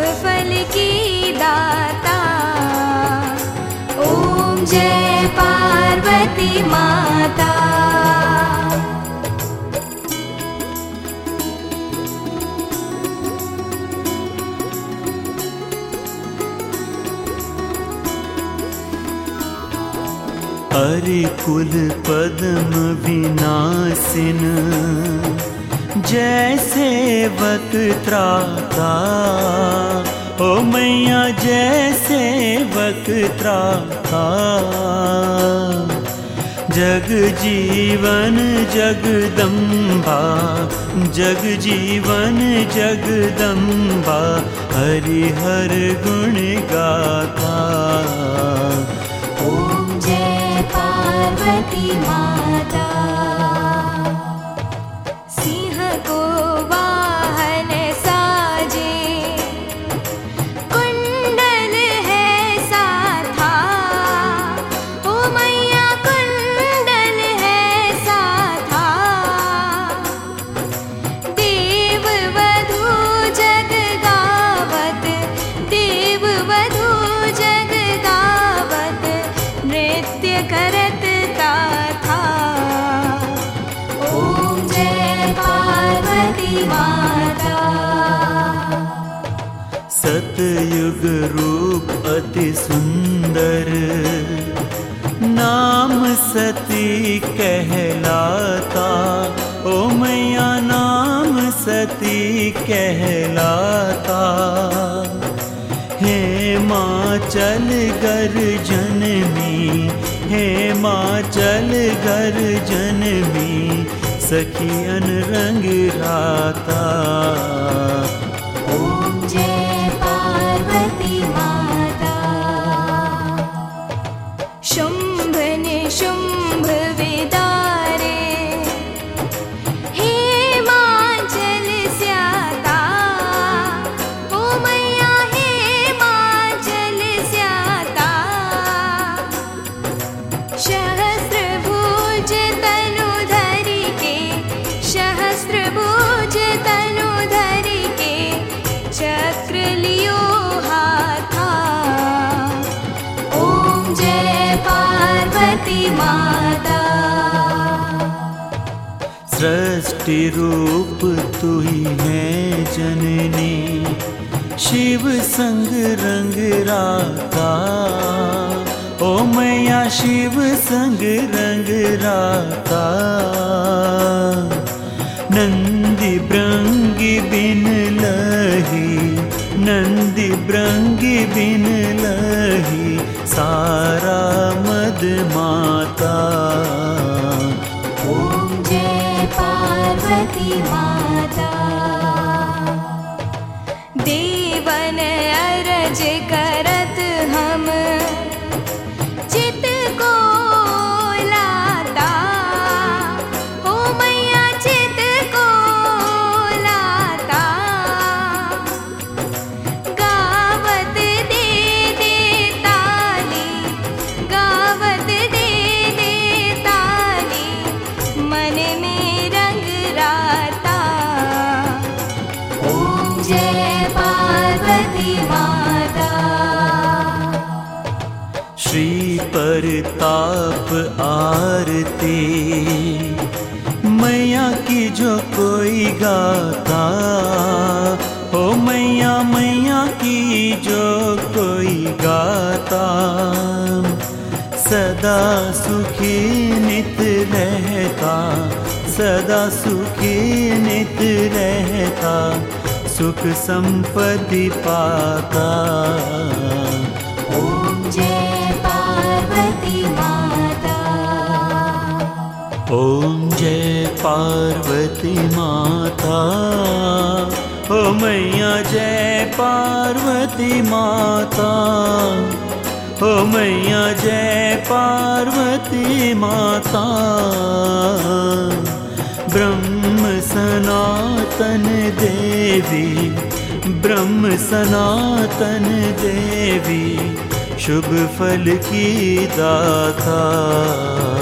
फल की दाता। ओम जय पार्वती माता। अरिकुल पद्म विनाशिन जैसे सेवक त्राता। ओ मैया जैसे सेवक त्राता। जग जीवन जगदम्बा, जग जीवन जगदम्बा, हरिहर गुण गाथा। ओम जय पार्वती माता। सिंह को वाहन साजे, कुंडल है साथा। ओ मैया कुंडल है साथा। देव वधू जग गावत, देव वधू जग गावत, नृत्य करत था। ओम जय पार्वती माता। सतयुग रूप अति सुंदर, नाम सती कहलाता। ओ मैया नाम सती कहलाता। हिमाचल गर्जन में, हिमाचल गर्जन में, सखियन रंग राता। ओम जय पार्वती माता। शुंभ निशुंभ विदारे, हिमाचल स्याता। ओ मैया हिमाचल स्याता। सहस्त्र भुज तनु धरि के, सहस्त्र भुज तनु धरि के, चक्र लियो हाथा। ओम जय पार्वती माता। सृष्टि रूप तू ही है जननी, शिव संग रंग राता। ओ मैया शिव संग रंग राता। नंदी भृंगी बिन लही, नंदी भृंगी बिन लही, सारा मद माता। ओम जय पार्वती माता। देवन अरज करत हम, चित को लाता। ओ मैया चित को लाता। गावत दे दे ताली, गावत दे दे ताली, मन में रंग राता। ओम जय पार्वती माता। श्री परताप आरती, मैया की जो कोई गाता। हो मैया मैया की जो कोई गाता। सदा सुखी नित रहता, सदा सुखी नित रहता, सुख संपत्ति पाता। ओम जय पार्वती माता। ओम जय पार्वती माता। ओ मैया जय पार्वती माता। ओ मैया जय पार्वती माता। ब्रह्म सनातन देवी, ब्रह्म सनातन देवी, शुभ फल की दाता।